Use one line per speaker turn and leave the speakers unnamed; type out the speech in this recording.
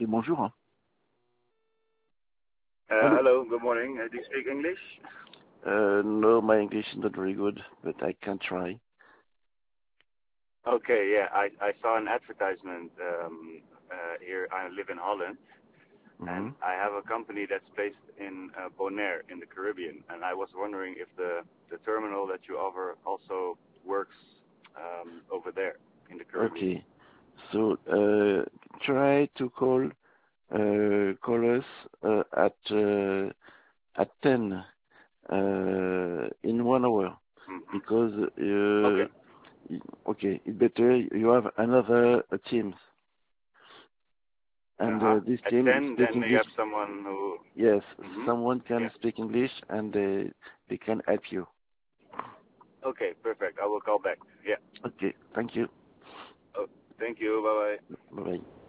bonjour. Hello.
Hello, good morning. Do you speak English?
No, my English is not very good, but I can try.
Okay, yeah, I saw an advertisement here. I live in Holland, and I have a company that's based in Bonaire in the Caribbean, and I was wondering if the terminal that you offer also works over there in the Caribbean.
Okay. So try to call us at 10 in 1 hour because
Okay.
okay, it's better you have another team. And this
At
team
10,
speak
then you
English.
have someone who...
Yes,
Mm-hmm.
someone can
Yeah.
speak English and they can help you.
Okay, perfect. I will call back. Yeah.
Okay, thank you.
Oh, thank you. Bye-bye.
Bye-bye.